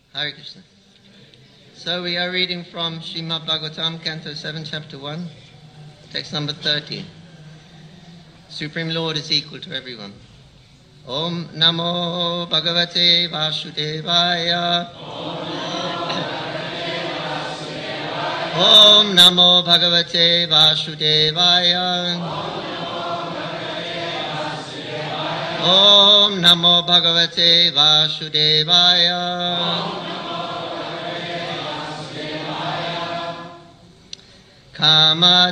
Hare Krishna. So we are reading from Srimad Bhagavatam, Canto 7, Chapter 1, text number 30. Supreme Lord is equal to everyone. Om Namo Bhagavate Vasudevaya. Om Namo Bhagavate Vasudevaya. Om Namo Bhagavate Vasudevaya. Kamad,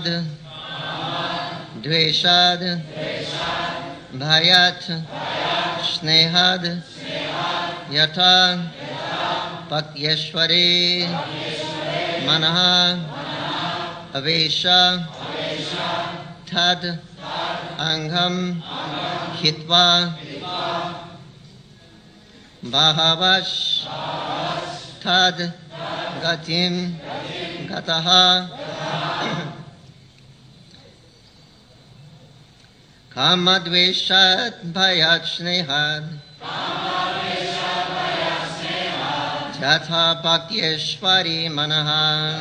Dveshad, Bhayat, Snehad, Yata, Pakyeshwari, Manaha, Avesha, Tad, Angham, Hitva, Bahavash, Tad, Gatim, Gataha, Kamadveshat Bhayat Snehad, Jatha Bhakyeshwari Manaha,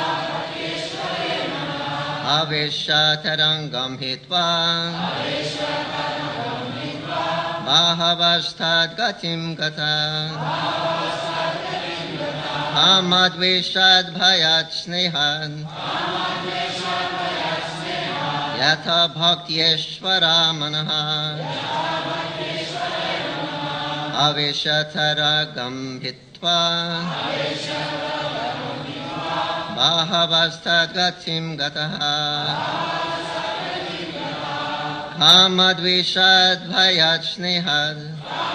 Avesha Tarangam Hitva, Bhavastad Gatim Gata, Kamadveshat Bhayat Snehad, Yatha Bhaktiyeshvara Manaha, Aveshataragam Hitva, Bhavastad Gatim Gataha, Kamadveshad Bhayat Snehad,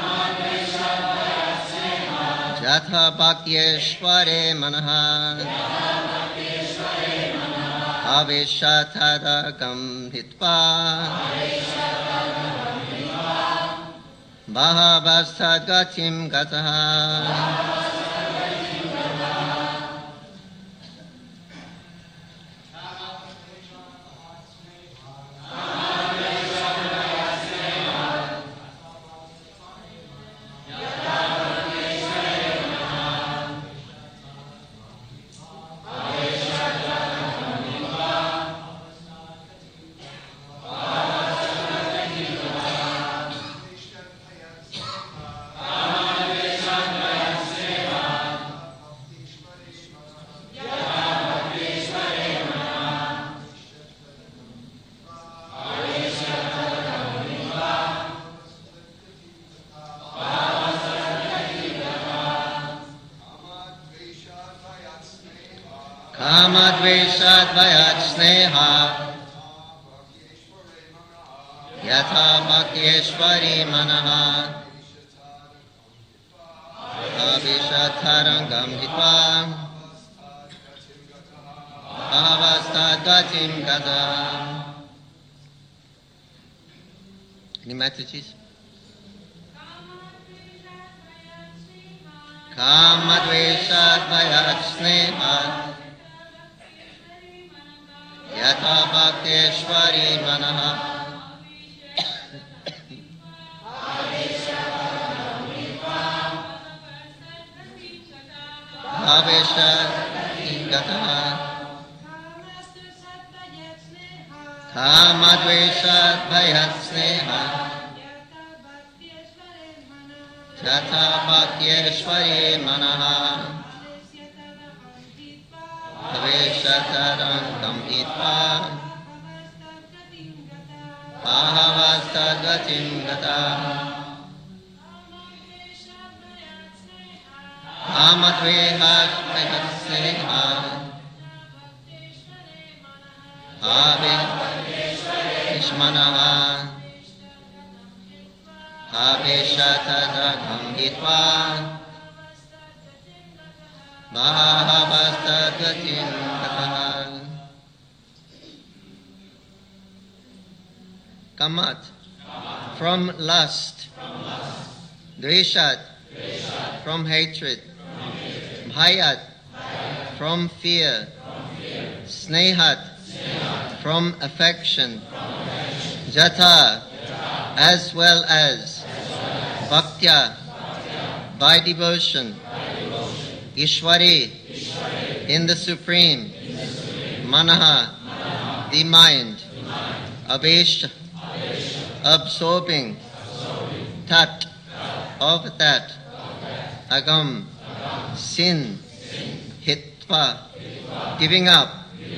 Jatha Bhaktiyeshvare Manaha, Aveshataragam Hitva, Bhavastad Gatim Gataha. Kamadveshat Bhayat Sneha, Yatha Bhaktiyeshwari Manaha, Aveshatarangam Hitva, Bhavastad Gatim Gata. Any messages? Kamadveshat Bhayat Sneha, Yatha Bhaktiyeshwari Manaha, Aveshat Gataha, Kamadveshat Bhayat Sneha, Yatha Bhaktiyeshwari Manaha, Aveshatarangam Hitva, Bhavastad Gatim Gata, Kamadveshat Bhayat Sneha, Aveshmanaha, Aveshataragam Hitva, Bhavastad Gatim Gataha. Kamat, from lust. Dveshat, from hatred. Bhayat, from fear. Snehat, from affection. Jatha, as well as. Bhaktya, by devotion. Ishwari, in the Supreme, Manaha, the mind, Abheshta, absorbing, Tat, of that, Agam, sin, Hitva, giving up,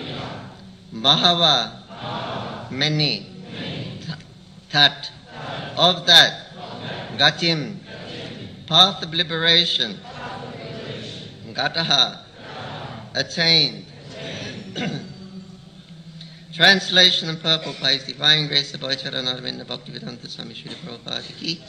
Bahava, many, Tat, of that, Gatim, path of liberation, Gataha, attained. Translation and purport by His Divine Grace of Bhaicharanaravinda Bhaktivedanta Swami Srila Prabhupada Ki.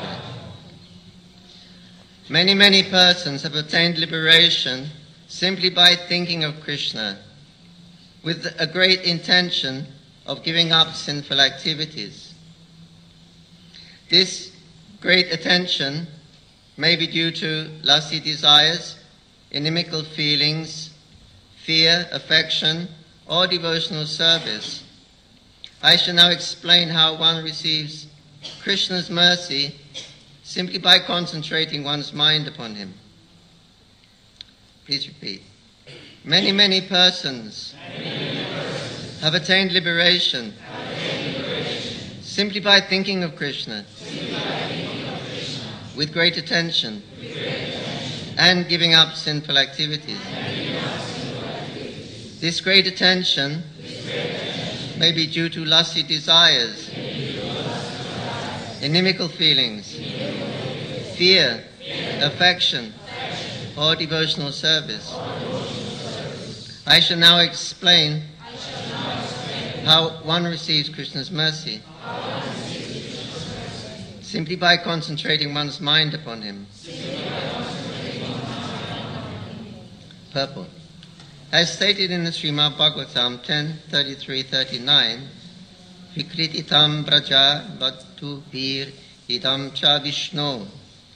Many persons have obtained liberation simply by thinking of Krishna, with a great intention of giving up sinful activities. This great attention may be due to lusty desires, inimical feelings, fear, affection, or devotional service. I shall now explain how one receives Krishna's mercy simply by concentrating one's mind upon him. Please repeat. Many persons have attained liberation simply by thinking of Krishna with great attention and giving up sinful activities. This great attention may be due to lusty desires, inimical feelings, fear, affection, or devotional service. I shall now explain how one receives Krishna's mercy simply by concentrating one's mind upon him. Purport. As stated in the Srimad Bhagavatam 10:33-39, Vikrititam braja vattu vir idam cha Vishnu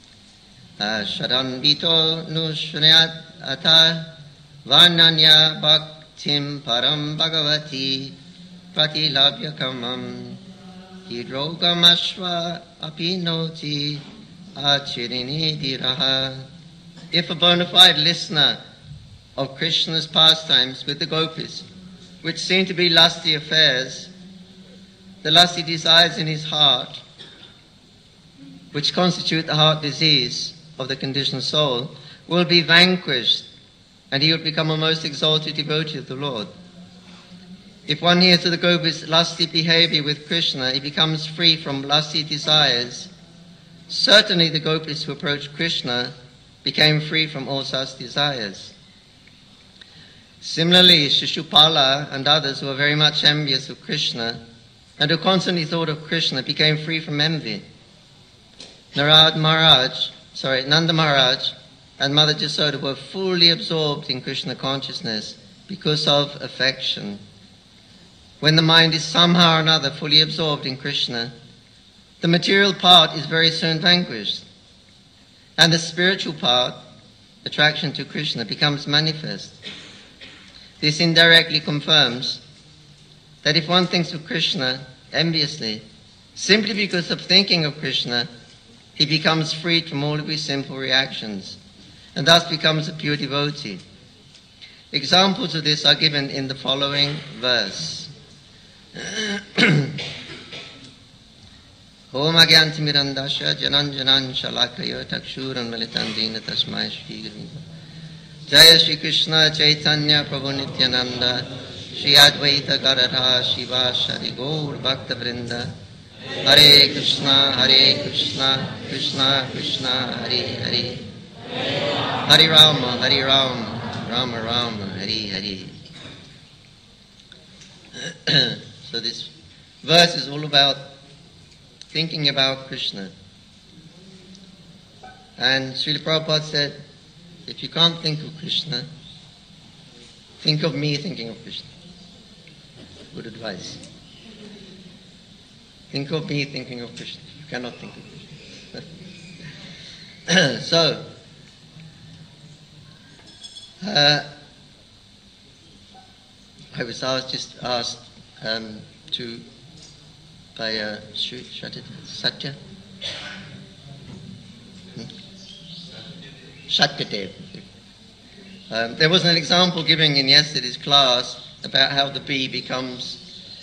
sharanvito nushrayat ata vananya bhaktim param bhagavati pratilabhya kamam hidrogam ashva apinoti achirini diraha. If a bona fide listener of Krishna's pastimes with the gopis, which seem to be lusty affairs, the lusty desires in his heart, which constitute the heart disease of the conditioned soul, will be vanquished, and he would become a most exalted devotee of the Lord. If one hears of the gopis' lusty behavior with Krishna, he becomes free from lusty desires. Certainly the gopis who approached Krishna became free from all such desires. Similarly, Shishupala and others who were very much envious of Krishna and who constantly thought of Krishna became free from envy. Nanda Maharaj and Mother Jasoda were fully absorbed in Krishna consciousness because of affection. When the mind is somehow or another fully absorbed in Krishna, the material part is very soon vanquished, and the spiritual part, attraction to Krishna, becomes manifest. This indirectly confirms that if one thinks of Krishna enviously, simply because of thinking of Krishna, he becomes freed from all of his sinful reactions, and thus becomes a pure devotee. Examples of this are given in the following verse. Om agyantimirandasya jananjanan shalakaya takshuran malitandina tasmai shri gurunga. Jaya Shri Krishna Chaitanya Prabhu Nityananda Shri Advaita Gadadha Shiva Shri Gaur Bhakta Vrinda Hare Krishna Krishna Krishna Hare Hare Hare Rama Rama Rama Hare Hare. So this verse is all about thinking about Krishna. And Srila Prabhupada said, if you can't think of Krishna, think of me thinking of Krishna. Good advice. Think of me thinking of Krishna. You cannot think of Krishna. So, I was just asked by Satya. Satyadev. There was an example given in yesterday's class about how the bee becomes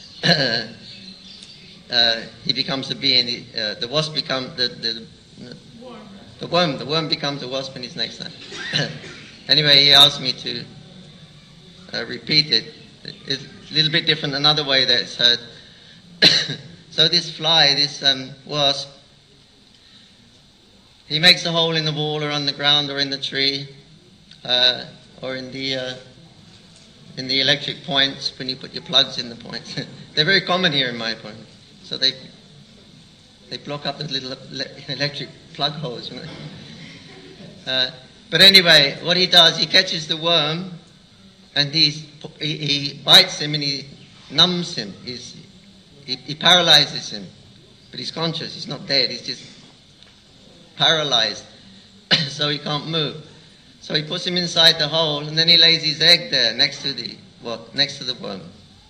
he becomes a bee, and the wasp becomes the worm. The worm becomes a wasp in his next life. Anyway, he asked me to repeat it. It's a little bit different another way that it's heard. So this fly, this wasp, he makes a hole in the wall or on the ground or in the tree or in the electric points when you put your plugs in the points. They're very common here in my appointment. So they block up the little electric plug holes. You know? But anyway, what he does, he catches the worm and he bites him and he numbs him. He paralyzes him. But he's conscious, he's not dead, he's just paralyzed. So he can't move. So he puts him inside the hole and then he lays his egg there next to the worm.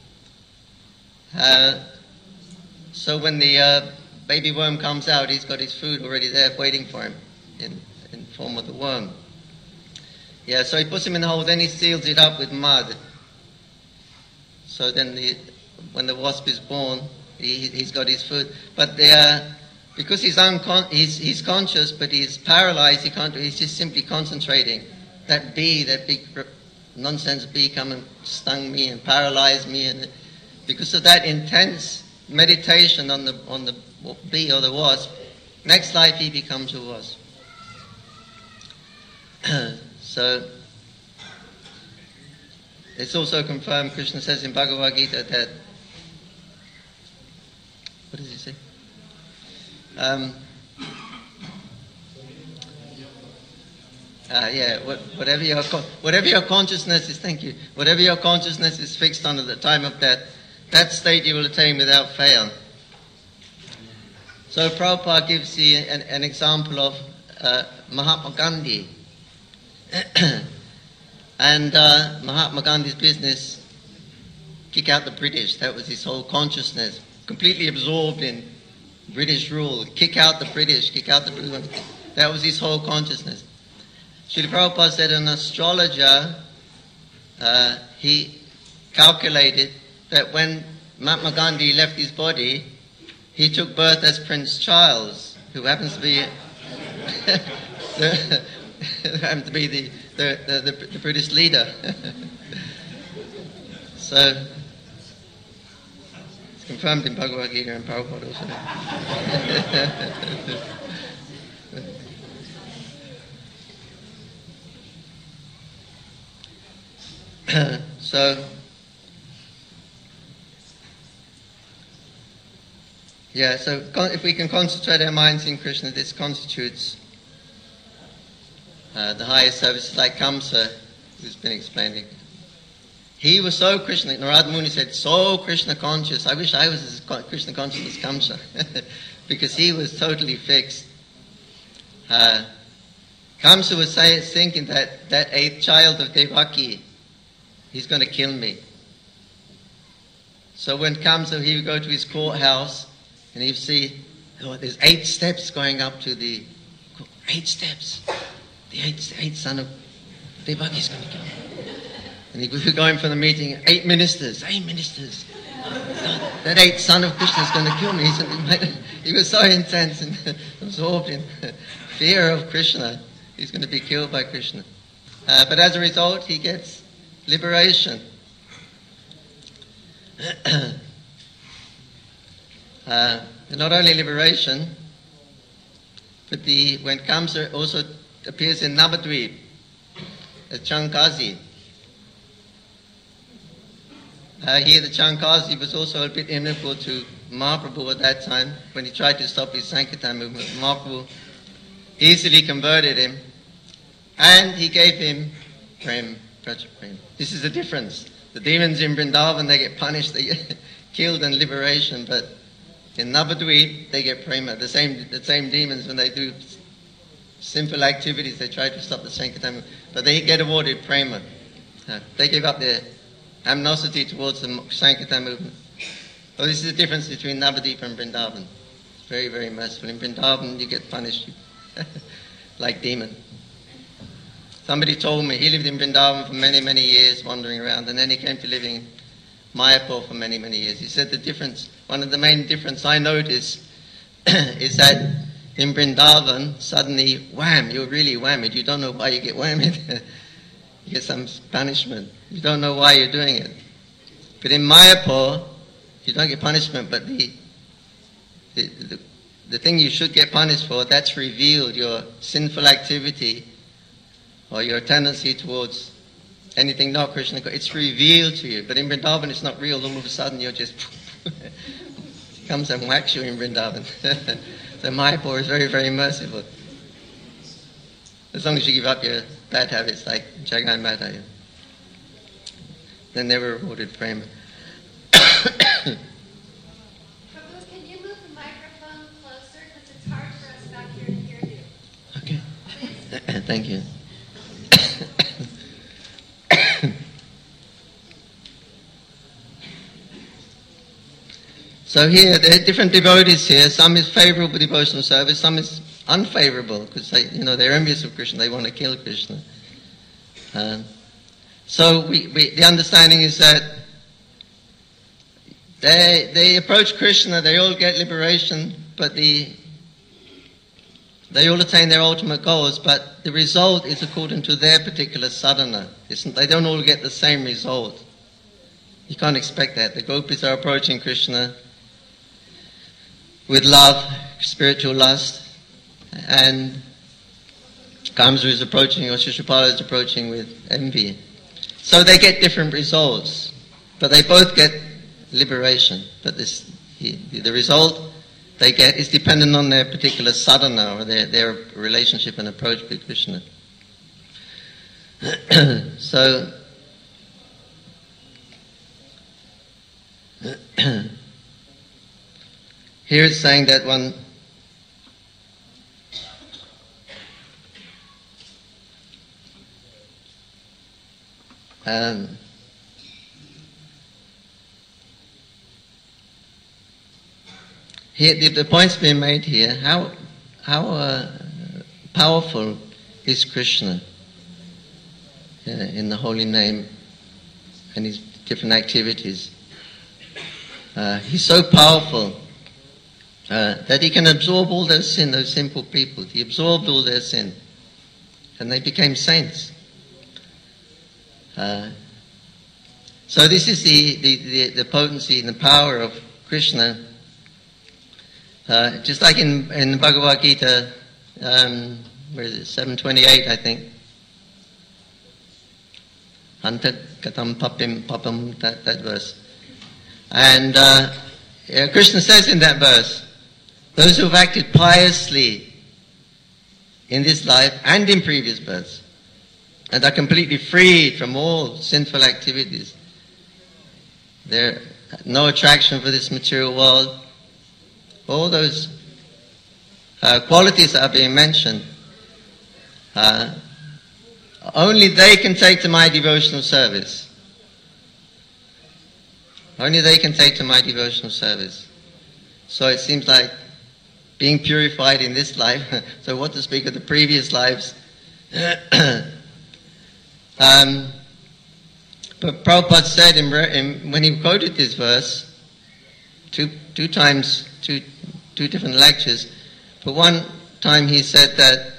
So when the baby worm comes out, he's got his food already there waiting for him in form of the worm. Yeah, so he puts him in the hole, then he seals it up with mud. So then when the wasp is born, he's got his food. But because he's conscious, but he's paralyzed, he can't do. He's just simply concentrating. That bee, that big nonsense bee, come and stung me and paralyzed me, and because of that intense meditation on the bee or the wasp, next life he becomes a wasp. So it's also confirmed. Krishna says in Bhagavad Gita that. What does he say? Whatever your consciousness is, thank you. Whatever your consciousness is fixed on at the time of death, that state you will attain without fail. So Prabhupada gives an example of Mahatma Gandhi. And Mahatma Gandhi's business, kick out the British. That was his whole consciousness, completely absorbed in British rule. Kick out the British, kick out the British. That was his whole consciousness. Srila Prabhupada said an astrologer, he calculated that when Mahatma Gandhi left his body, he took birth as Prince Charles, who happens to be the British leader. So it's confirmed in Bhagavad Gita and Prabhupada also. So if we can concentrate our minds in Krishna, this constitutes the highest services, like Kamsa, who's been explaining. He was so Krishna, Narada Muni said, so Krishna conscious. I wish I was as Krishna conscious as Kamsa, because he was totally fixed. Kamsa was thinking that eighth child of Devaki, he's going to kill me. So when Kamsa, he would go to his courthouse and he'd see, there's 8 steps going up to the 8 steps. The eighth son of Devaki is going to kill me. And he was going for the meeting, 8 ministers. That 8th son of Krishna is going to kill me. He was so intense and absorbed in fear of Krishna. He's going to be killed by Krishna. But as a result, he gets liberation. Not only liberation, but when Kamsa also appears in Navadvip as Chankazi. Here the Chankazi was also a bit inimical to Mahaprabhu at that time when he tried to stop his Sankirtan movement. Mahaprabhu easily converted him and he gave him prem. This is the difference. The demons in Vrindavan, they get punished, they get killed and liberation, but in Navadvip, they get prema. The same demons, when they do simple activities, they try to stop the Sankirtan, but they get awarded prema. They give up their animosity towards the Sankirtan movement. So this is the difference between Navadvip and Vrindavan. It's very, very merciful. In Vrindavan, you get punished like demon. Somebody told me he lived in Vrindavan for many, many years, wandering around, and then he came to live in Mayapur for many, many years. He said one of the main difference I noticed is that in Vrindavan, suddenly, wham, you're really whammied. You don't know why you get whammied. You get some punishment. You don't know why you're doing it. But in Mayapur, you don't get punishment, but the thing you should get punished for, that's revealed, your sinful activity or your tendency towards anything not Krishna, it's revealed to you. But in Vrindavan, it's not real. All of a sudden, you're just comes and whacks you in Vrindavan. So Mayapur is very, very merciful. As long as you give up your bad habits like Jagai Madhaya, then they were rewarded prema. Prabhu, can you move the microphone closer? Because it's hard for us back here to hear you. Okay. Thank you. So here, there are different devotees here. Some is favorable devotional service, some is unfavorable because they're envious of Krishna. They want to kill Krishna. So the understanding is that they approach Krishna. They all get liberation, but they all attain their ultimate goals. But the result is according to their particular sadhana. They don't all get the same result. You can't expect that. The gopis are approaching Krishna with love, spiritual lust, and Kamsa is approaching, or Shishupala is approaching with envy. So they get different results, but they both get liberation. But the result they get is dependent on their particular sadhana or their relationship and approach with Krishna. So here it's saying that one here the point's being made here. How powerful is Krishna in the holy name and his different activities? He's so powerful that he can absorb all their sin, those simple people. He absorbed all their sin, and they became saints. So this is the potency and the power of Krishna. Just like in the Bhagavad Gita, where is it, 7:28, I think. Anta katam papam, that verse. And Krishna says in that verse, those who have acted piously in this life and in previous births, and are completely freed from all sinful activities, there no attraction for this material world, all those qualities that are being mentioned, only they can take to my devotional service. Only they can take to my devotional service. So it seems like being purified in this life, so what to speak of the previous lives. But Prabhupada said when he quoted this verse, two times, two different lectures, but one time he said that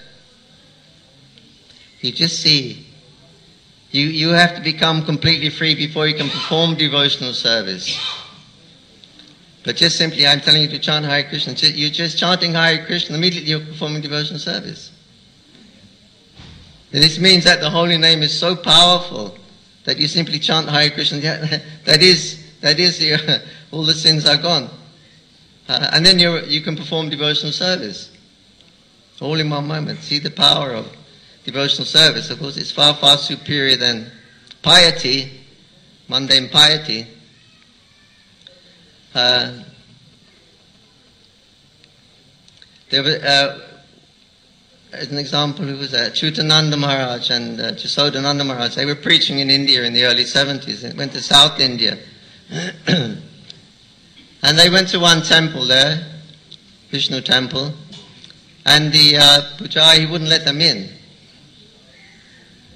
you just see, you have to become completely free before you can perform devotional service. But just simply, I'm telling you to chant Hare Krishna. You're just chanting Hare Krishna, immediately you're performing devotional service. And this means that the holy name is so powerful that you simply chant Hare Krishna. That is all the sins are gone. And then you can perform devotional service. All in one moment. See the power of devotional service. Of course, it's far, far superior than piety, mundane piety. There was, as an example, who was Chutananda Maharaj and Jasodananda Maharaj. They were preaching in India in the early 70s. They went to South India. And they went to one temple there, Vishnu temple, and the Pujari, he wouldn't let them in.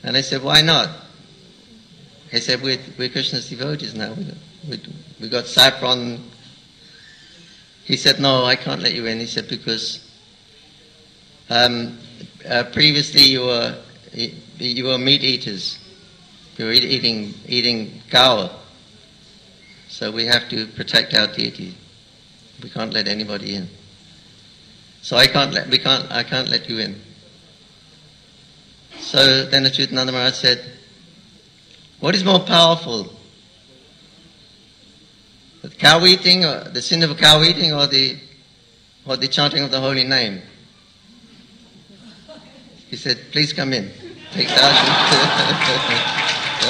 And I said, why not? He said, we're Krishna's devotees now. We got saffron. He said, no, I can't let you in. He said, because previously you were meat eaters. You were eating cow. So we have to protect our deity. We can't let anybody in. So I can't let you in. So then Achyutananda Maharaj said, what is more powerful? The cow eating, or the sin of cow eating, or the chanting of the holy name? He said, please come in. Take darshan.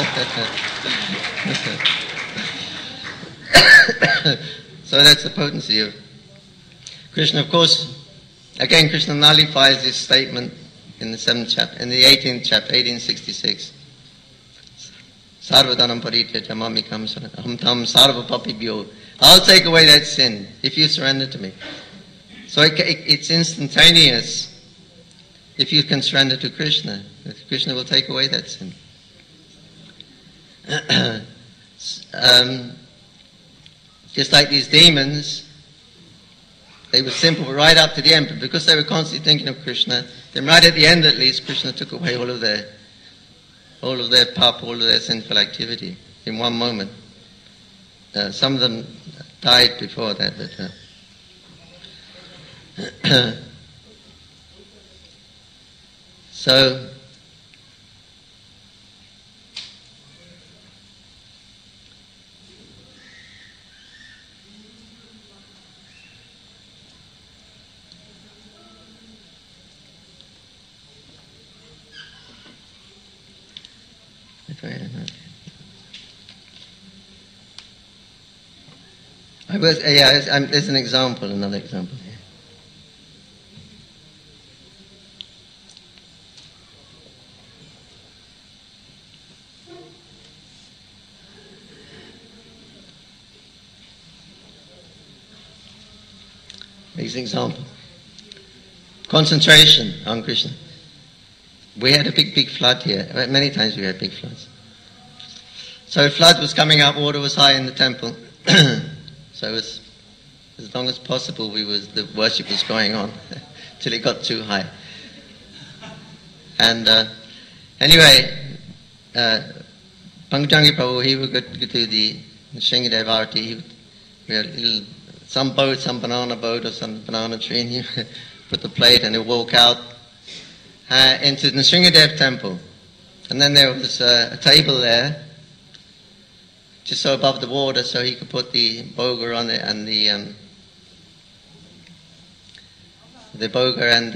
So that's the potency of Krishna. Of course, again, Krishna nullifies this statement in the 7th chapter, in the 18th chapter, 1866. Sarvadanam parityaja mamikam aham tam sarva papibhyo. I'll take away that sin if you surrender to me. So it's instantaneous if you can surrender to Krishna. Krishna will take away that sin. Just like these demons, they were simple right up to the end, but because they were constantly thinking of Krishna, then right at the end at least, Krishna took away all of their pap, all of their sinful activity in one moment. Some of them died before that, but so there's an example, another example here. Here's an example. Concentration on Krishna. We had a big flood here. Many times we had big floods. So a flood was coming up, water was high in the temple. So it was, as long as possible, the worship was going on till it got too high. And anyway, Pangajangi Prabhu, he would go to the Sringadev Arati. We had some boat, some banana boat or some banana tree, and he put the plate and he'd walk out into the Sringadev temple. And then there was a table there, just so above the water, so he could put the boga on it and the boga and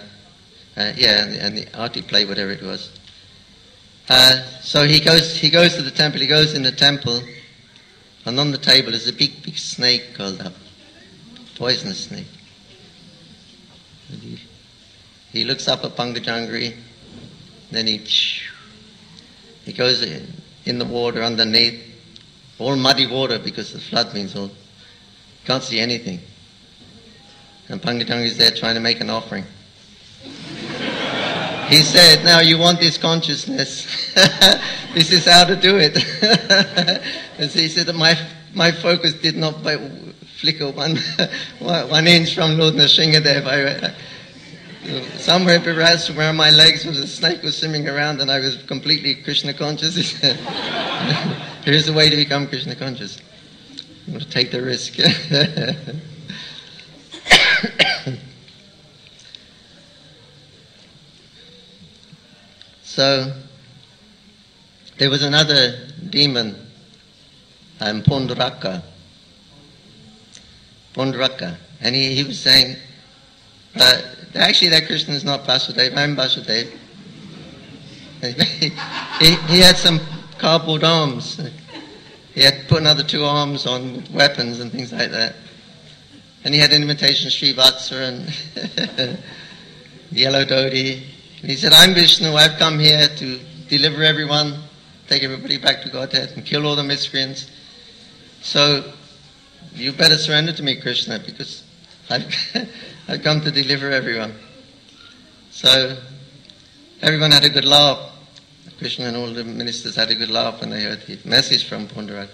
the arti plate, whatever it was. So he goes to the temple. He goes in the temple, and on the table is a big snake curled up, poisonous snake. And he looks up at Pangajangi, then he goes in the water underneath. All muddy water because the flood means all. Can't see anything. And Pangajangi is there trying to make an offering. He said, now you want this consciousness. This is how to do it. And so he said that my focus did not flicker one inch from Lord Nrsingadev. Somewhere perhaps where my legs was a snake was swimming around and I was completely Krishna conscious. Here's the way to become Krishna conscious. I'm going to take the risk. So there was another demon, Ponduraka, and he was saying, actually that Krishna is not Vasudeva, I'm Vasudeva. He had some cardboard arms. He had put another 2 arms on with weapons and things like that. And he had an imitation Srivatsa and yellow dhoti. And he said, I'm Vishnu, I've come here to deliver everyone, take everybody back to Godhead and kill all the miscreants. So you better surrender to me, Krishna, because I've come to deliver everyone. So everyone had a good laugh. Krishna and all the ministers had a good laugh when they heard the message from Pondarak.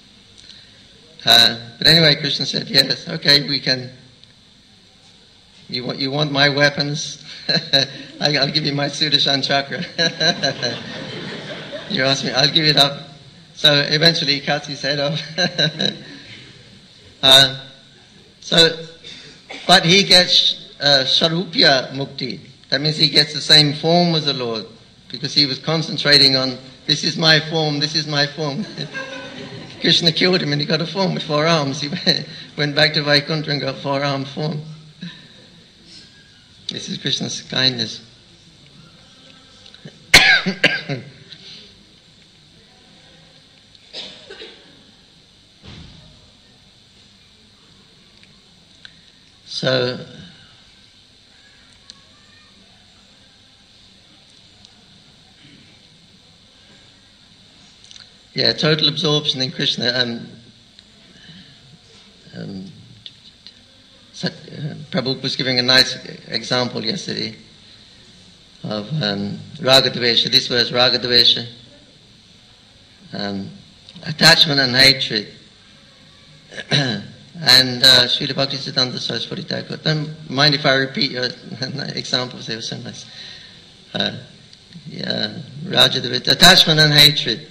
But anyway, Krishna said, yes, okay, we can. You want my weapons? I'll give you my Sudarshan chakra. You ask me, I'll give it up. So eventually he cuts his head off. But he gets Sharupya Mukti. That means he gets the same form as the Lord, because he was concentrating on, this is my form, this is my form. Krishna killed him and he got a form with 4 arms. He went back to Vaikuntha and got 4-armed form. This is Krishna's kindness. So, yeah, total absorption in Krishna. Prabhupada was giving a nice example yesterday of Ragadvesha. This was Ragadvesha. Attachment and hatred. And Srila Bhaktisiddhanta Saraswati Thakur. Don't mind if I repeat your examples, they were so nice. Ragadvesha, attachment and hatred.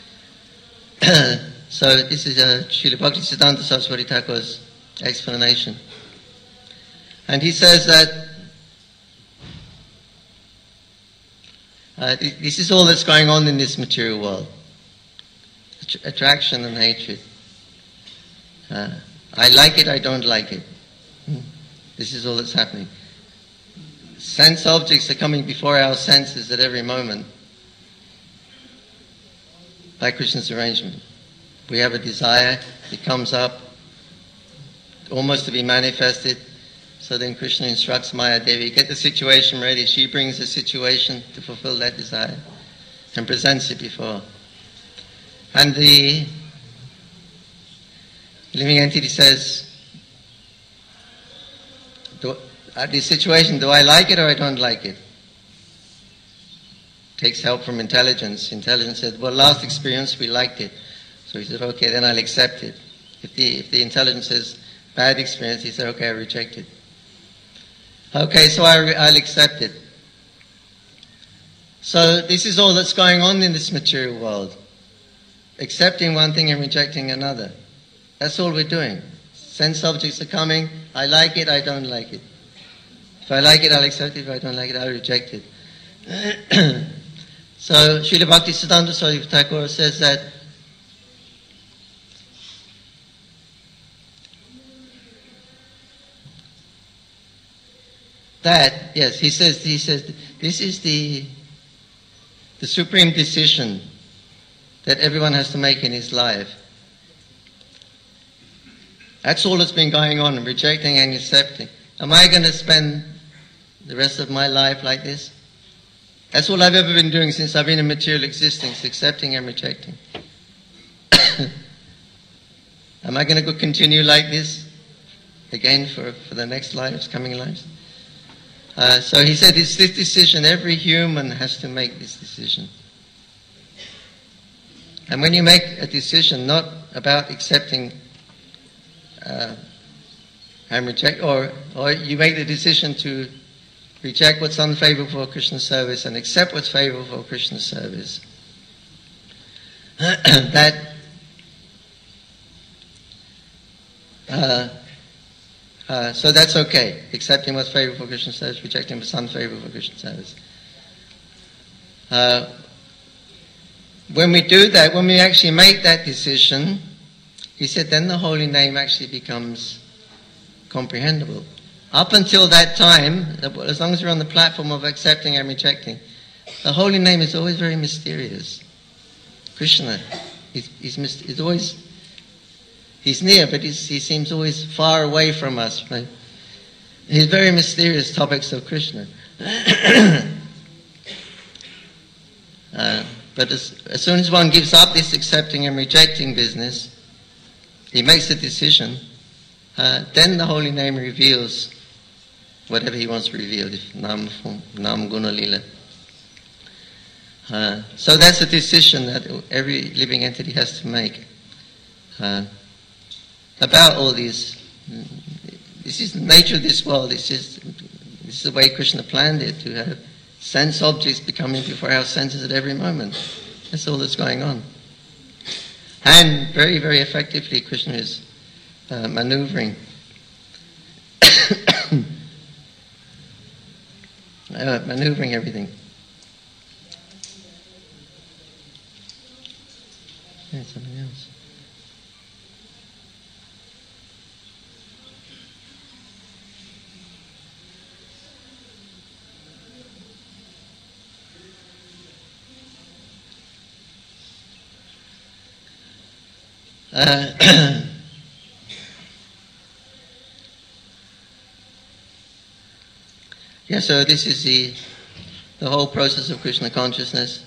So this is Srila Bhaktisiddhanta Saraswati Thakur's explanation. And he says that this is all that's going on in this material world. Attraction and hatred. I like it, I don't like it. This is all that's happening. Sense objects are coming before our senses at every moment by Krishna's arrangement. We have a desire, it comes up, almost to be manifested. So then Krishna instructs Maya Devi, get the situation ready. She brings the situation to fulfill that desire and presents it before. And the living entity says, this situation, do I like it or I don't like it? Takes help from intelligence. Intelligence said, well, last experience we liked it. So he said, okay, then I'll accept it. If the intelligence says, bad experience, he said, okay, I reject it. Okay, so I'll accept it. So this is all that's going on in this material world. Accepting one thing and rejecting another. That's all we're doing. Sense objects are coming. I like it, I don't like it. If I like it, I'll accept it. If I don't like it, I'll reject it. So Srila Bhaktisiddhanta Saraswati Thakur says that yes, he says this is the supreme decision that everyone has to make in his life. That's all that's been going on, rejecting and accepting. Am I going to spend the rest of my life like this? That's all I've ever been doing since I've been in material existence, accepting and rejecting. Am I going to continue like this again for the next lives, coming lives? So he said it's this decision, every human has to make this decision. And when you make a decision not about accepting and reject, or you make the decision to reject what's unfavorable for Krishna's service and accept what's favorable for Krishna's service, so that's okay. Accepting what's favorable for Krishna's service, rejecting what's unfavorable for Krishna's service. When we do that, when we actually make that decision, he said, then the holy name actually becomes comprehensible. Up until that time, as long as we're on the platform of accepting and rejecting, the holy name is always very mysterious. Krishna, he's always, he's near, but he seems always far away from us. Right? He's very mysterious topics of Krishna. But as soon as one gives up this accepting and rejecting business, he makes a decision, then the holy name reveals whatever he wants to reveal, if Nam Guna Lila. So that's a decision that every living entity has to make about all these. This is the nature of this world. This is the way Krishna planned it, to have sense objects becoming before our senses at every moment. That's all that's going on. And very, very effectively, Krishna is maneuvering maneuvering everything. Yeah, something else. Yeah, so this is the whole process of Krishna consciousness.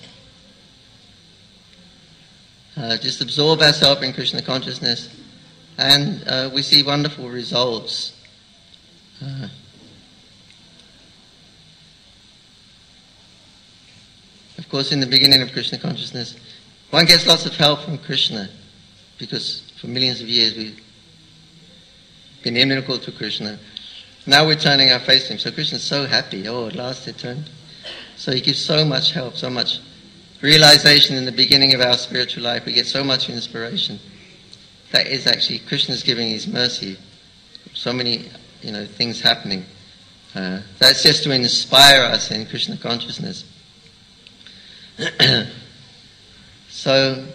Just absorb ourselves in Krishna consciousness, and we see wonderful results. Of course, in the beginning of Krishna consciousness, one gets lots of help from Krishna, because for millions of years we've been inimical to Krishna. Now we're turning our face to him. So Krishna's so happy. Oh, at last it turned. So he gives so much help, so much realization in the beginning of our spiritual life. We get so much inspiration. That is actually Krishna's giving his mercy. So many, things happening. That's just to inspire us in Krishna consciousness. So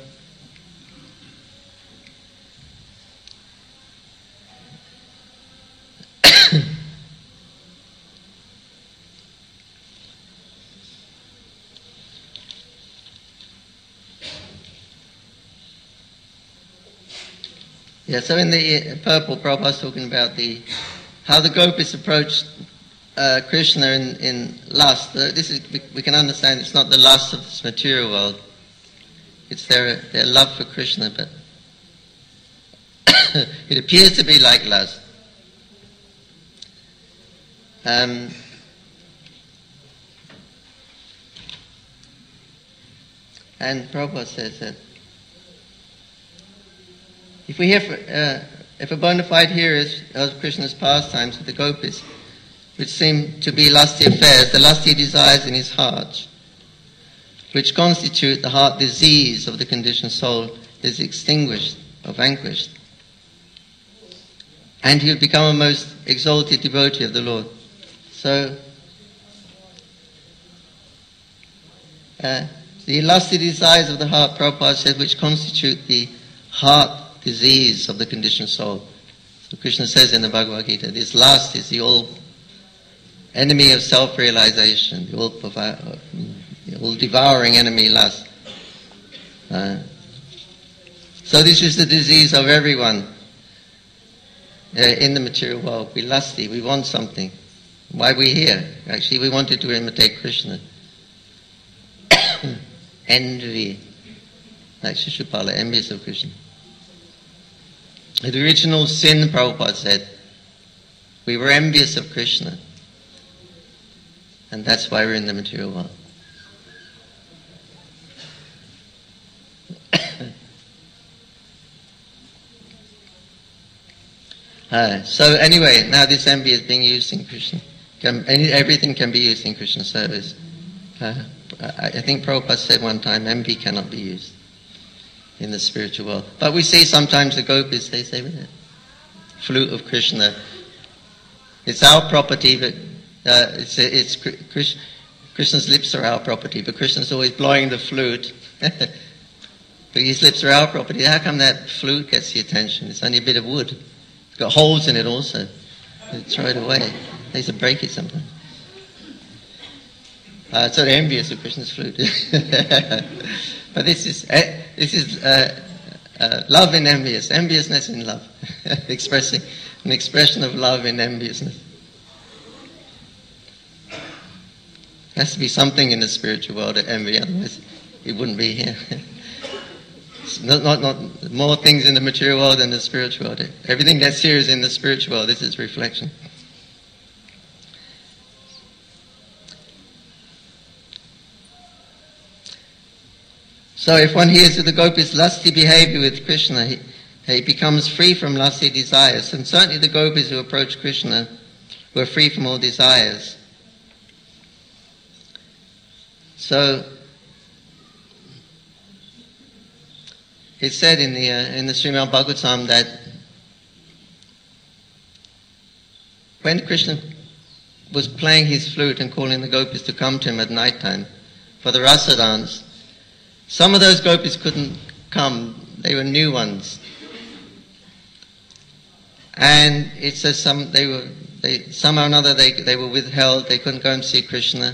yeah, so in the purple, Prabhupada's talking about how the gopis approached Krishna in lust. We can understand it's not the lust of this material world. It's their love for Krishna, but it appears to be like lust. And Prabhupada says that if a bona fide hearer of Krishna's pastimes with the gopis, which seem to be lusty affairs, the lusty desires in his heart, which constitute the heart disease of the conditioned soul, is extinguished or vanquished, and he will become a most exalted devotee of the Lord. So, the lusty desires of the heart, Prabhupada said, which constitute the heart disease of the conditioned soul. So Krishna says in the Bhagavad Gita, this lust is the all enemy of self-realization, the all devouring enemy, lust. So this is the disease of everyone in the material world. We're lusty, we want something. Why are we here? Actually, we wanted to imitate Krishna. Envy, like Shishupala, envious of Krishna. The original sin, Prabhupada said, we were envious of Krishna. And that's why we're in the material world. So anyway, now this envy is being used in Krishna. Everything can be used in Krishna service. I think Prabhupada said one time, envy cannot be used in the spiritual world. But we see sometimes the gopis, they say, flute of Krishna. It's our property, but Krishna's lips are our property, but Krishna's always blowing the flute. But his lips are our property. How come that flute gets the attention? It's only a bit of wood. It's got holes in it also. They throw it away. They used to break it sometimes. So they're envious of Krishna's flute. But this is love in envious, enviousness in love, expressing an expression of love in enviousness. There has to be something in the spiritual world to envy, otherwise it wouldn't be here. Not more things in the material world than the spiritual world. Everything that's here is in the spiritual world. This is reflection. So if one hears of the gopis' lusty behavior with Krishna, he becomes free from lusty desires. And certainly the gopis who approached Krishna were free from all desires. So it's said in the Srimad Bhagavatam that when Krishna was playing his flute and calling the gopis to come to him at night time for the rasa dance, some of those gopis couldn't come. They were new ones. And it says somehow or another they were withheld. They couldn't go and see Krishna.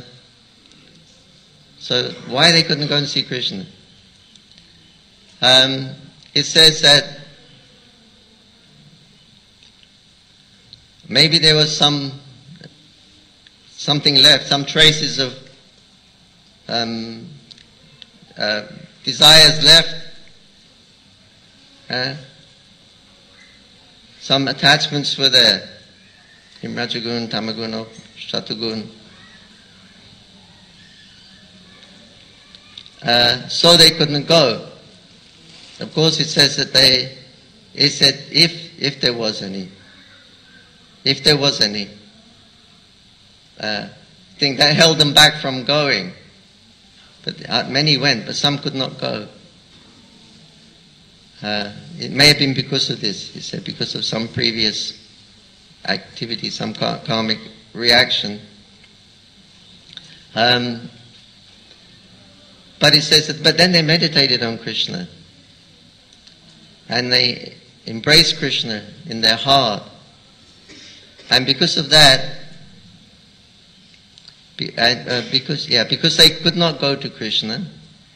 So why they couldn't go and see Krishna? It says that maybe there was something left, some traces of desires left, some attachments were there, in Rajagun, Tamagun, or Shatugun. So they couldn't go. Of course, it says that it said if there was any thing that held them back from going. But many went, but some could not go. It may have been because of this. He said because of some previous activity, some karmic reaction. But it says that, but then they meditated on Krishna. And they embraced Krishna in their heart. And because of that, because they could not go to Krishna,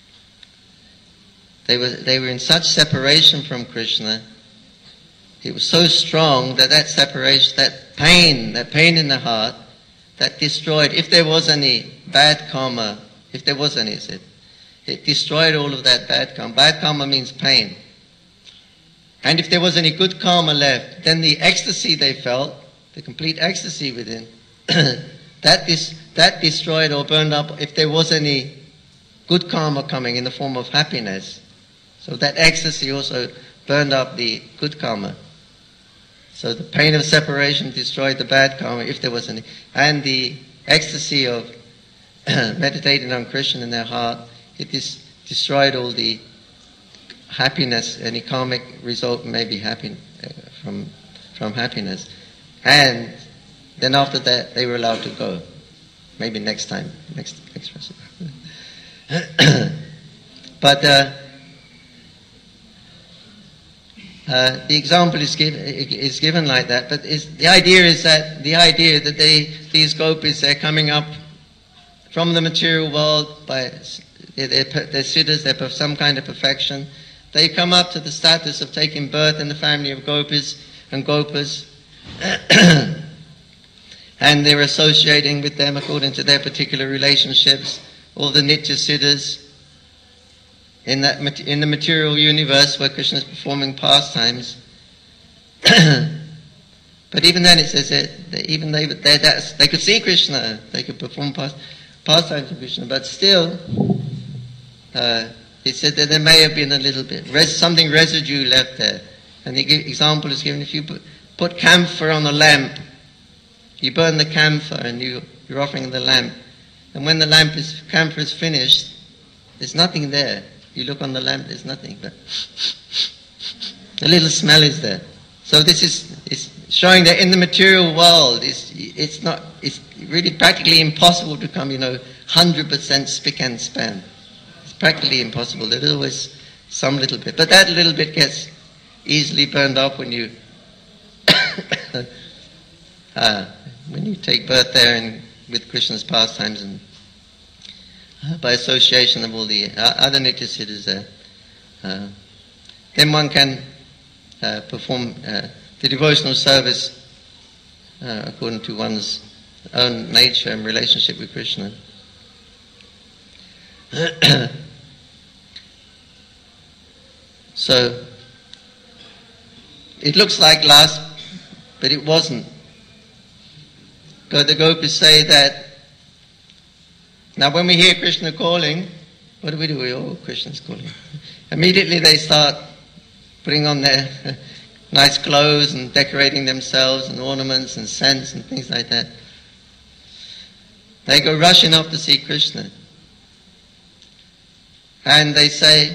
they were in such separation from Krishna. It was so strong that separation, that pain in the heart, that destroyed, if there was any bad karma, if there was any, it destroyed all of that bad karma. Bad karma means pain. And if there was any good karma left, then the ecstasy they felt, the complete ecstasy within, that destroyed or burned up if there was any good karma coming in the form of happiness. So that ecstasy also burned up the good karma. So the pain of separation destroyed the bad karma if there was any. And the ecstasy of meditating on Krishna in their heart, it destroyed all the happiness, any karmic result may be happy from happiness. And then after that, they were allowed to go. Maybe next time, next verse. But the example is given like that. But the idea that these gopis, they're coming up from the material world by they're siddhas, they're of some kind of perfection. They come up to the status of taking birth in the family of gopis and gopas. And they're associating with them according to their particular relationships, all the nitya siddhas in the material universe where Krishna is performing pastimes. But even then it says that even they could see Krishna, they could perform pastimes of Krishna, but still it said that there may have been a little bit, something residue left there. And the example is given, if you put camphor on a lamp, you burn the camphor and you're offering the lamp. And when the camphor is finished, there's nothing there. You look on the lamp, there's nothing, but a little smell is there. So this is showing that in the material world, it's really practically impossible to come, 100% spick and span. It's practically impossible. There's always some little bit. But that little bit gets easily burned up when you take birth there and with Krishna's pastimes and by association of all the other nitya siddhas there. Then one can perform the devotional service according to one's own nature and relationship with Krishna. So, it looks like lust, but it wasn't. The gopis say that, now when we hear Krishna calling, What do we do? We all Christians call it. Immediately they start putting on their nice clothes and decorating themselves and ornaments and scents and things like that. They go rushing off to see Krishna. And they say,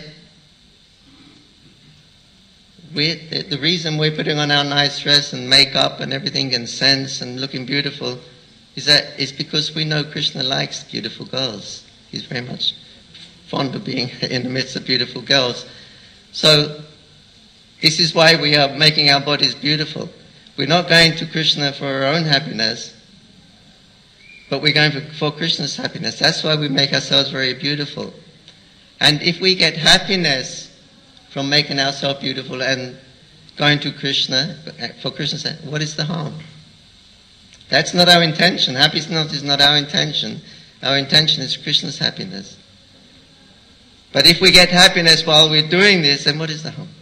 the reason we're putting on our nice dress and makeup and everything and scents and looking beautiful is because we know Krishna likes beautiful girls. He's very much fond of being in the midst of beautiful girls. So this is why we are making our bodies beautiful. We're not going to Krishna for our own happiness, but we're going for Krishna's happiness. That's why we make ourselves very beautiful. And if we get happiness from making ourselves beautiful and going to Krishna, for Krishna's sake, what is the harm? That's not our intention. Happiness is not our intention. Our intention is Krishna's happiness. But if we get happiness while we're doing this, then what is the harm?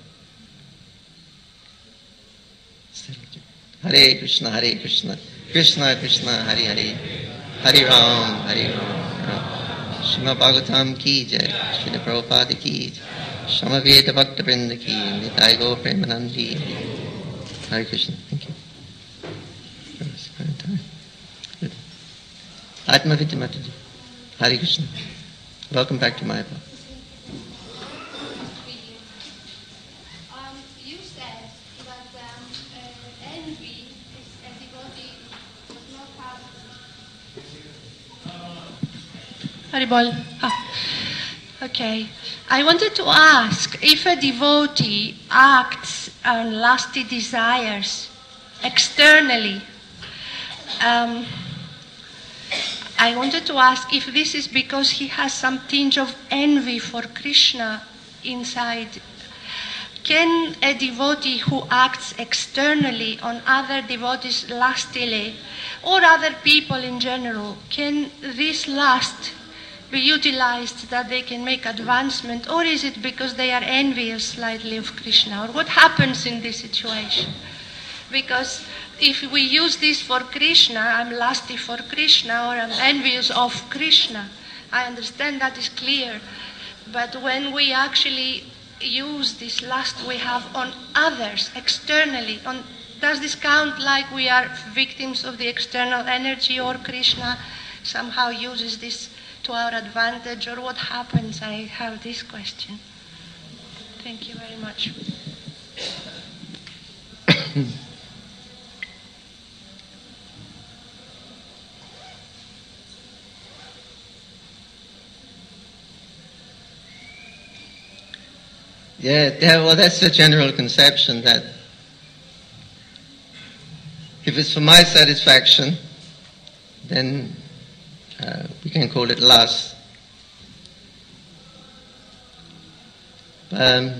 Hare Krishna, Krishna Krishna, Hare Hare, Hare Ram, Srimad Bhagavatam ki jai, Srila Prabhupada ki jai, Samaveda Bhakta Vrinda ki, Nitai Gaur Premanandi. Hare Krishna, thank you. Good. Atma Vidya Mataji. Hare Krishna. Welcome back to Mayapur. You said that envy is a devotee does not have. Haribol. Okay. I wanted to ask if a devotee acts on lusty desires externally. I wanted to ask if this is because he has some tinge of envy for Krishna inside. Can a devotee who acts externally on other devotees lustily, or other people in general, can this lust be utilized that they can make advancement, or is it because they are envious slightly of Krishna? Or what happens in this situation? Because if we use this for Krishna, I'm lusty for Krishna, or I'm envious of Krishna, I understand that is clear. But when we actually use this lust we have on others externally, does this count like we are victims of the external energy, or Krishna somehow uses this to our advantage, or what happens? I have this question. Thank you very much. Yeah, well, that's the general conception that if it's for my satisfaction, then we can call it lust. But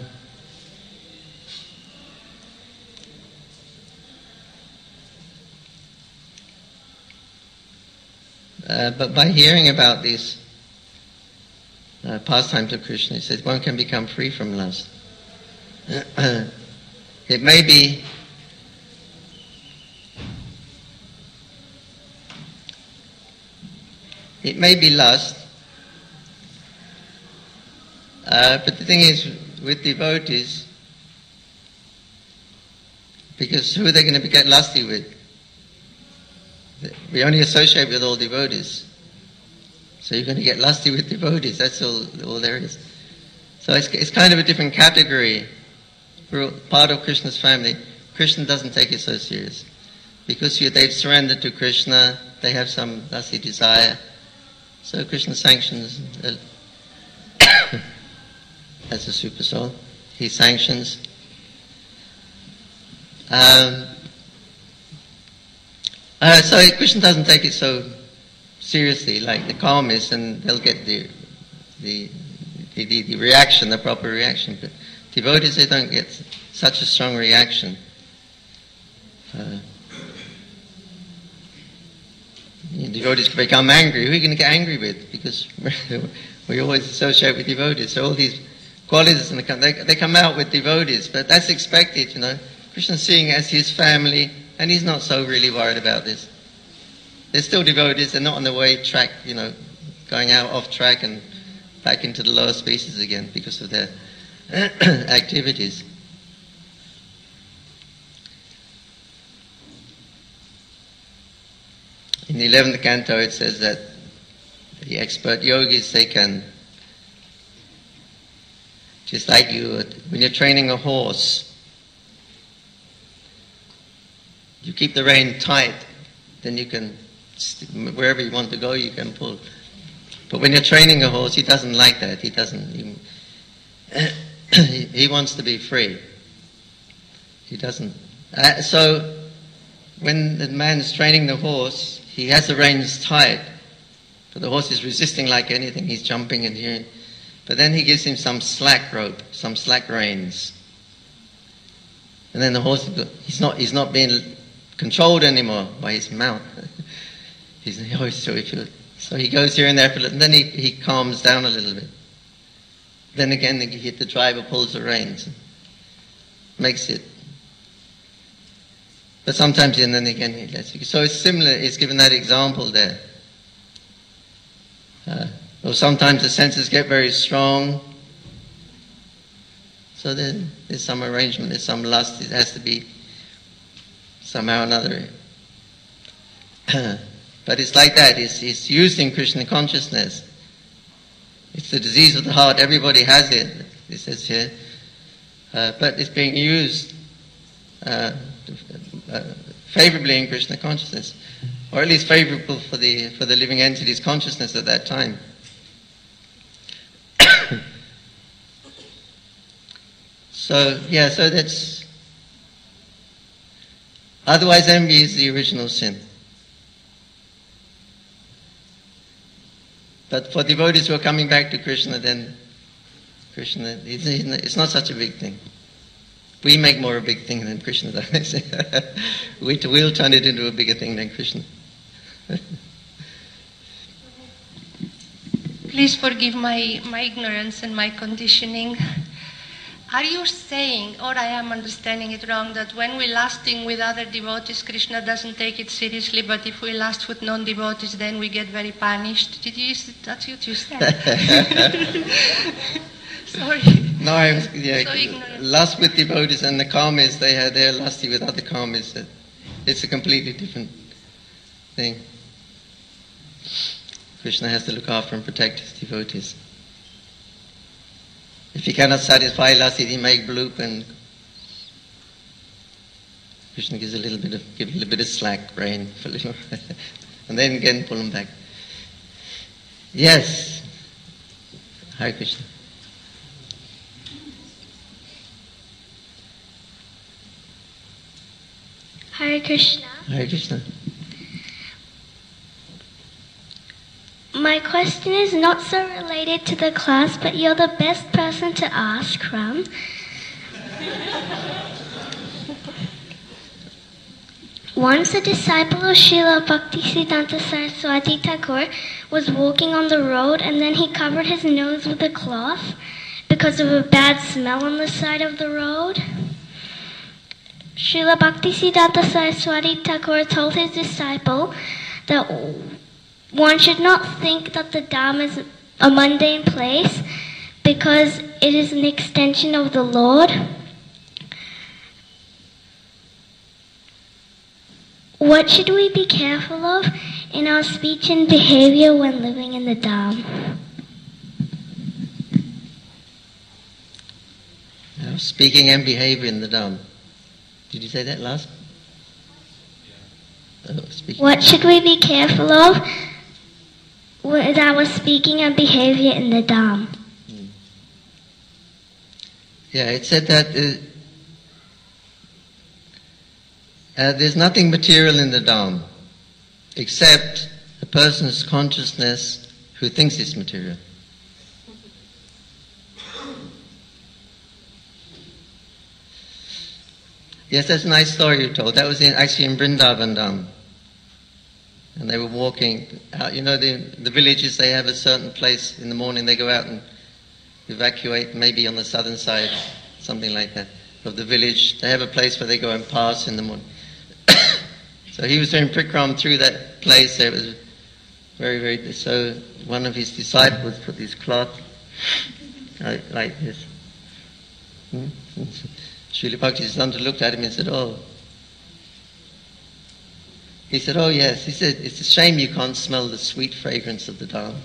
by hearing about these pastimes of Krishna, he says one can become free from lust. It may be lust, but the thing is, with devotees, because who are they going to get lusty with? We only associate with all devotees. So you're going to get lusty with devotees, that's all there is. So it's kind of a different category. We're part of Krishna's family. Krishna doesn't take it so serious. Because they've surrendered to Krishna, they have some lusty desire. So Krishna sanctions as a super soul. He sanctions. So Krishna doesn't take it so seriously like the karmists, and they'll get the reaction, the proper reaction. But devotees, they don't get such a strong reaction. Devotees can become angry. Who are you going to get angry with? Because we always associate with devotees. So all these qualities, they come out with devotees, but that's expected, Krishna's seeing it as his family, and he's not so really worried about this. They're still devotees. They're not on the way track, going out off track and back into the lower species again because of their activities. In the 11th canto it says that the expert yogis, they can, just like when you're training a horse, you keep the rein tight, then you can, wherever you want to go, you can pull. But when you're training a horse, he doesn't like that. He doesn't. He wants to be free. He doesn't. So when the man is training the horse, he has the reins tight, but the horse is resisting like anything. He's jumping and here. But then he gives him some slack rope, some slack reins, and then the horse, he's not being controlled anymore by his mouth. So he goes here and there, and then he calms down a little bit. Then again, the driver pulls the reins, makes it. But sometimes, and then again, he lets it. So it's similar. It's given that example there. Or sometimes the senses get very strong. So there's some arrangement. There's some lust. It has to be somehow or another. But it's like that. It's used in Krishna consciousness. It's the disease of the heart. Everybody has it. It says here, but it's being used favorably in Krishna consciousness, or at least favorable for the living entity's consciousness at that time. So that's. Otherwise, envy is the original sin. But for devotees who are coming back to Krishna, then Krishna, it's not such a big thing. We make more a big thing than Krishna does. We'll turn it into a bigger thing than Krishna. Please forgive my ignorance and my conditioning. Are you saying, or I am understanding it wrong, that when we're lasting with other devotees, Krishna doesn't take it seriously, but if we last with non-devotees, then we get very punished? That's what you said. Sorry. No, I was, lust with devotees and the karmis, they're lusty with other karmis. It's a completely different thing. Krishna has to look after and protect his devotees. If he cannot satisfy lust, he make bloop, and Krishna gives a little bit of slack rein for a little, and then again pull him back. Yes, Hare Krishna. Hare Krishna. Hare Krishna. My question is not so related to the class, but you're the best person to ask from. Once a disciple of Srila Bhaktisiddhanta Saraswati Thakur was walking on the road, and then he covered his nose with a cloth because of a bad smell on the side of the road. Srila Bhaktisiddhanta Saraswati Thakur told his disciple that one should not think that the Dham is a mundane place because it is an extension of the Lord. What should we be careful of in our speech and behavior when living in the Dham? Now, speaking and behavior in the Dham. Did you say that last? What should we be careful of with our speaking and behavior in the Dham? Yeah, it said that there's nothing material in the Dham except a person's consciousness who thinks it's material. Yes, that's a nice story you told. That was actually in Vrindavan Dham. And they were walking out. You know, the villages, they have a certain place in the morning. They go out and evacuate, maybe on the southern side, something like that, of the village. They have a place where they go and pass in the morning. So he was doing Prikram through that place. It was very, very... So one of his disciples put this cloth like this. Srila Bhaktisiddhanta looked at him and said, "Oh." He said, "Oh yes." He said, "It's a shame you can't smell the sweet fragrance of the Dharma."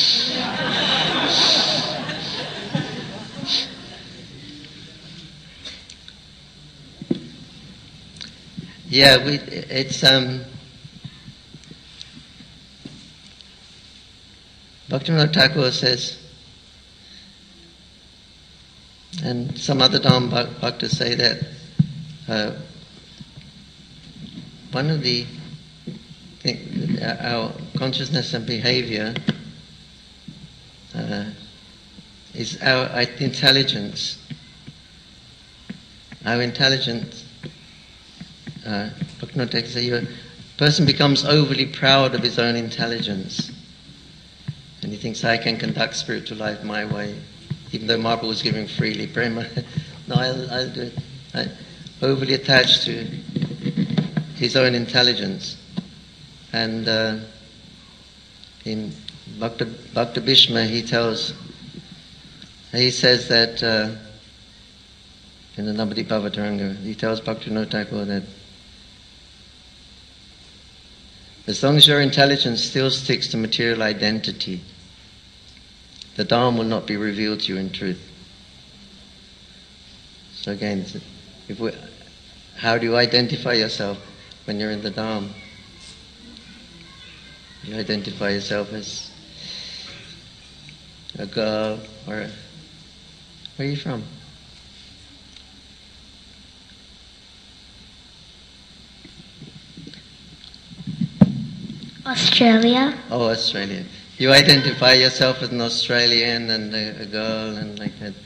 Yeah, it's Bhaktivinoda Thakur says, and some other Dharma Bhaktas say that one of the our consciousness and behavior is our intelligence. Our intelligence, Bhaktivinoda Thakur says, a person becomes overly proud of his own intelligence. And he thinks, I can conduct spiritual life my way, even though Mahaprabhu was giving freely. Prema, no, I'll do it. Overly attached to his own intelligence. And in Bhakta Bhishma, he says that in the Nabadi Bhavataranga, he tells Bhaktivinoda Thakur that as long as your intelligence still sticks to material identity, the Dharma will not be revealed to you in truth. So again, how do you identify yourself when you're in the Dharma? You identify yourself as a girl, or where are you from? Australia. Oh, Australia. You identify yourself as an Australian and a girl and like that.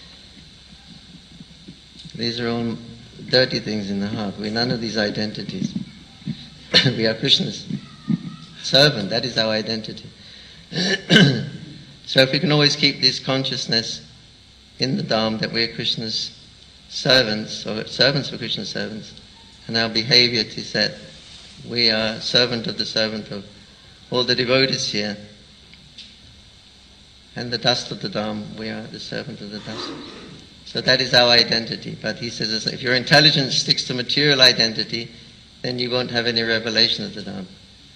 These are all dirty things in the heart. We're none of these identities. We are Krishna's servant. That is our identity. So if we can always keep this consciousness in the Dharma that we're Krishna's servants, or servants for Krishna's servants, and our behavior is that we are servant of all the devotees here, and the dust of the Dharma, we are the servant of the dust. So that is our identity. But he says, if your intelligence sticks to material identity, then you won't have any revelation of the Dharma.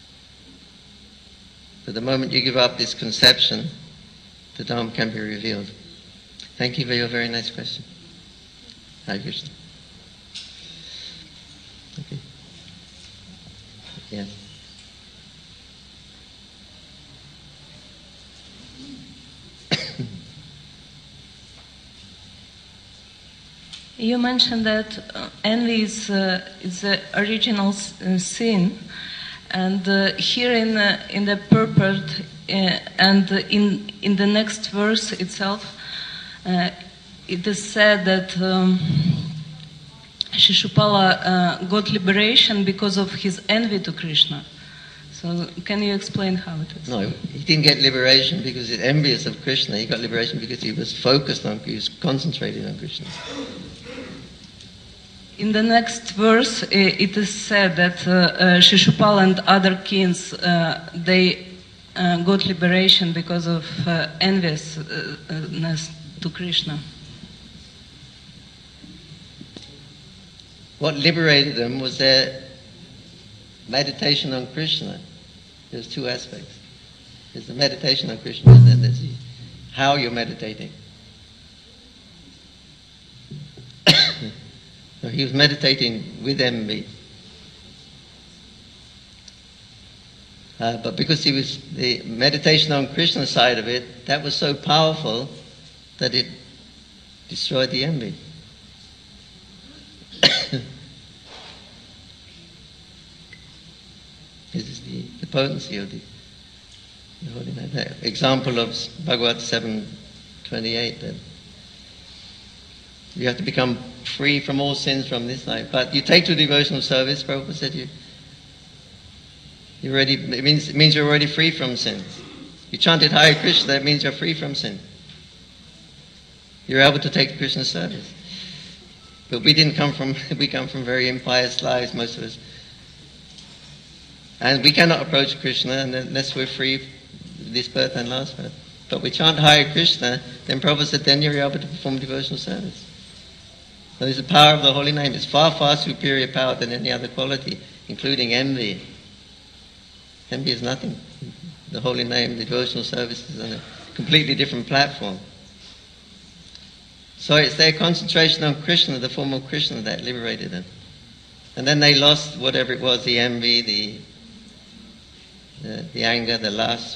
But the moment you give up this conception, the Dharma can be revealed. Thank you for your very nice question. Hare Krishna. Okay. Yes. You mentioned that envy is the original sin, and here in the purport and in the next verse itself, it is said that Shishupala got liberation because of his envy to Krishna. So can you explain how it is? No, he didn't get liberation because he's envious of Krishna. He got liberation because he was focused on, he was concentrated on Krishna. In the next verse, it is said that Shishupala and other kings, they got liberation because of enviousness to Krishna. What liberated them was their meditation on Krishna. There's two aspects. There's the meditation on Krishna, and then there's how you're meditating. So he was meditating with envy. But because he was, the meditation on Krishna's side of it, that was so powerful that it destroyed the envy. This is the potency of the holy man. Example of Bhagavad 7:28, that you have to become free from all sins from this life. But you take to devotional service, Prabhupada said it means you're already free from sins. You chanted Hare Krishna, that means you're free from sin. You're able to take Krishna's service. But we come from very impious lives, most of us. And we cannot approach Krishna unless we're free this birth and last birth. but we chant Hare Krishna, then Prabhupada said, then you're able to perform devotional service. So there's the power of the holy name. It's far, far superior power than any other quality, including envy. Envy is nothing. The holy name, the devotional service is on a completely different platform. So it's their concentration on Krishna, the form of Krishna, that liberated them. And then they lost whatever it was, the envy, the anger, the lust.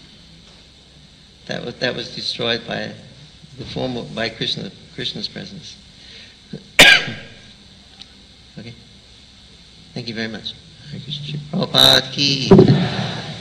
That was destroyed by the form of, by Krishna's presence. Okay. Thank you very much. Hare Krishna. Prabhupada ki.